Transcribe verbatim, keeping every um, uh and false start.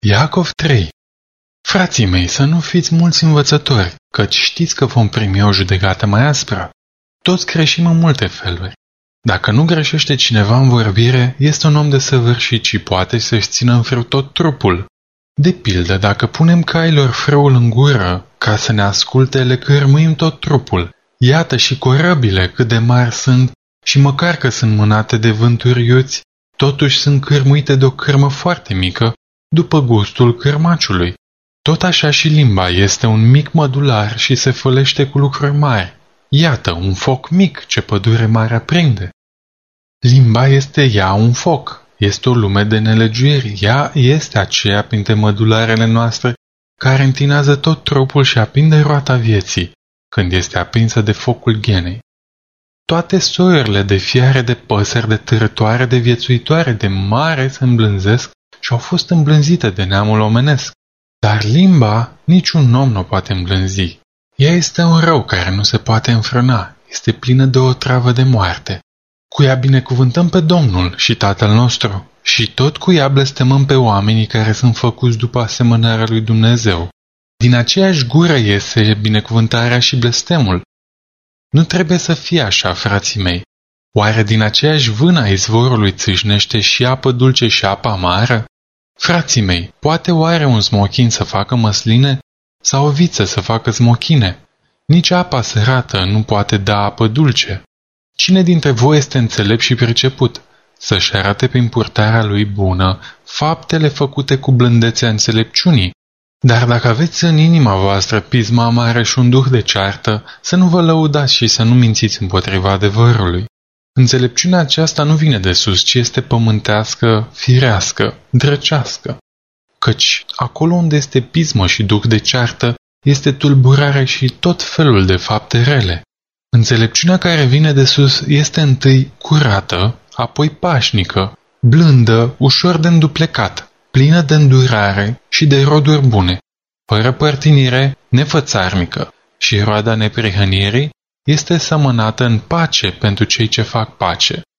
Iacov trei. Frații mei, să nu fiți mulți învățători, căci știți că vom primi o judecată mai aspră. Toți greșim în multe feluri. Dacă nu greșește cineva în vorbire, este un om desăvârșit și poate să-și țină în frâu tot trupul. De pildă, dacă punem cailor frâul în gură, ca să ne asculte, le cârmuim tot trupul. Iată și corăbile cât de mari sunt și măcar că sunt mânate de vânturi iuți, totuși sunt cârmuite de o cârmă foarte mică, după gustul cârmaciului. Tot așa și limba este un mic mădular și se fălește cu lucruri mari. Iată, un foc mic ce pădure mare aprinde. Limba este ea un foc, este o lume de nelegiuiri, ea este aceea printre mădularele noastre care întinează tot trupul și aprinde roata vieții, când este aprinsă de focul ghenei. Toate soiurile de fiare, de păsări, de târătoare, de viețuitoare, de mare se îmblânzesc și au fost îmblânzite de neamul omenesc. Dar limba niciun om nu poate îmblânzi. Ea este un rău care nu se poate înfrâna, este plină de o travă de moarte. Cu ea binecuvântăm pe Domnul și Tatăl nostru și tot cu ea blestemăm pe oamenii care sunt făcuți după asemănarea lui Dumnezeu. Din aceeași gură iese binecuvântarea și blestemul. Nu trebuie să fie așa, frații mei. Oare din aceeași vână a izvorului țâșnește și apă dulce și apă amară? Frații mei, poate oare un smochin să facă măsline sau o viță să facă smochine? Nici apa sărată nu poate da apă dulce. Cine dintre voi este înțelept și priceput? Să-și arate prin purtarea lui bună faptele făcute cu blândețea înțelepciunii. Dar dacă aveți în inima voastră pisma amară și un duh de ceartă, să nu vă lăudați și să nu mințiți împotriva adevărului. Înțelepciunea aceasta nu vine de sus, ci este pământească, firească, drăcească. Căci acolo unde este pismă și duh de ceartă, este tulburare și tot felul de fapte rele. Înțelepciunea care vine de sus este întâi curată, apoi pașnică, blândă, ușor de înduplecat, plină de îndurare și de roduri bune, fără părtinire, nefățarnică, și roada neprihănirii este sămănată în pace pentru cei ce fac pace.